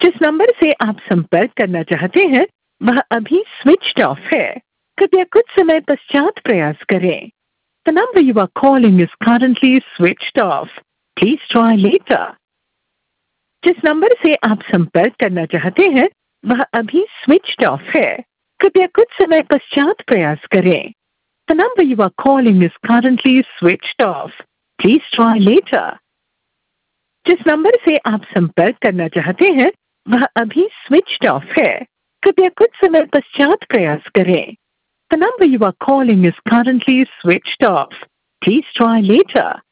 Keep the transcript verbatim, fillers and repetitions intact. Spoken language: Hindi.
जिस नंबर से आप संपर्क करना चाहते हैं वह अभी स्विच्ड ऑफ है। कृपया कुछ समय पश्चात प्रयास करें। The number you are calling is currently switched off. Please try later. जिस नंबर से आप संपर्क करना चाहते हैं वह अभी स्विच्ड ऑफ है। कृपया कुछ समय पश्चात प्रयास करें। The number you are calling is currently switched off. Please try later. जिस नंबर से आप संपर्क करना चाहते हैं वह अभी स्विच्ड ऑफ है। कृपया कुछ समय पश्चात प्रयास करें। The number you are calling is currently switched off. Please try later.